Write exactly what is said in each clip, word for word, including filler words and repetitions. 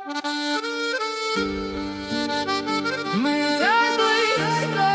Ми так близько.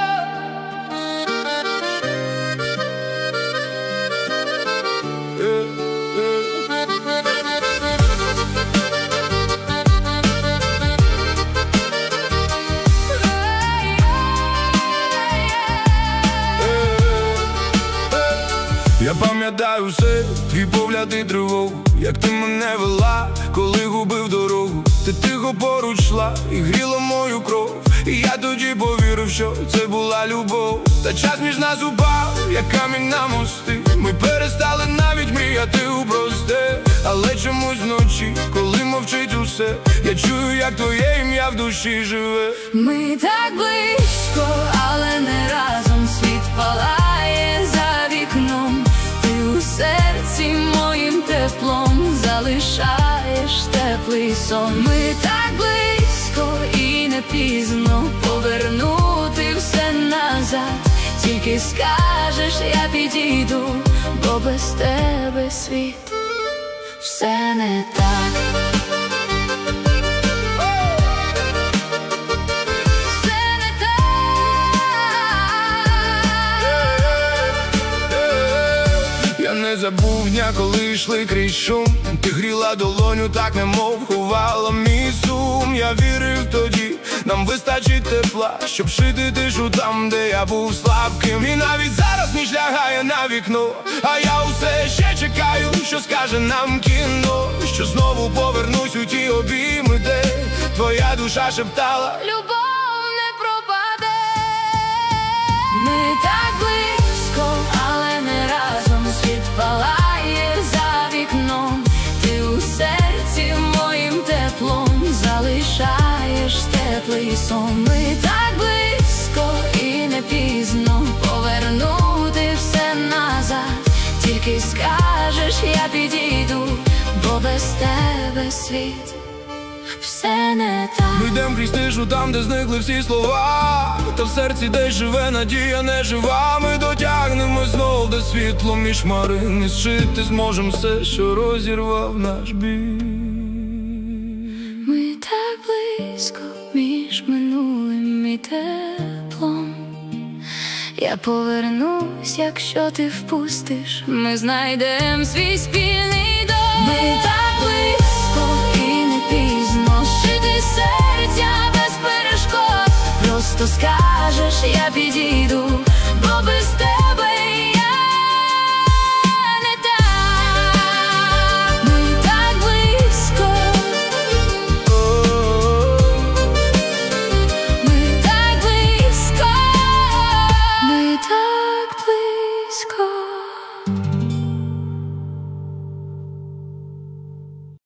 Я пам'ятаю все, твій погляд і тривогу, як ти мене вела, коли губив дорогу. Ти тихо поруч йшла і гріла мою кров. І я тоді повірив, що це була любов. Та час між нас упав, як камінь на мости. Ми перестали навіть мріяти у просте. Але чомусь вночі, коли мовчить усе, я чую, як твоє ім'я в душі живе. Ми так близько, але не разом. Світ палає за вікном. Ти у серці моїм теплом залишаєш теплий сон. Ми так близько і не пізно повернути все назад. Тільки скажеш, я підійду, бо без тебе світ все не так. Не забув дня, коли йшли крізь шум. Ти гріла долоню, так немов ховала мій сум. Я вірив тоді, нам вистачить тепла, щоб шити тишу там, де я був слабким. І навіть зараз ніч лягає на вікно, а я усе ще чекаю, що скаже нам кіно. Що знову повернусь у ті обійми, де твоя душа шептала: любов не пропаде. Ми так близько, але не разом. Світ палає за вікном. Ти у серці моїм теплом залишаєш теплий сон. Ми так близько і не пізно повернути все назад. Тільки скажеш, я підійду, бо без тебе світ все не так. Ми йдем крізь тишу там, де зникли всі слова. Та в серці десь живе надія не жива. Ми дотягнемо знов до світло між хмарин. І зшити зможем все, що розірвав наш біль. Ми так близько між минулим і теплом. Я повернусь, якщо ти впустиш. Ми знайдем свій спільний дом. Ми так близько і не пізно зшити серця без перешкод. Просто скажеш, я підійду, бо без тебе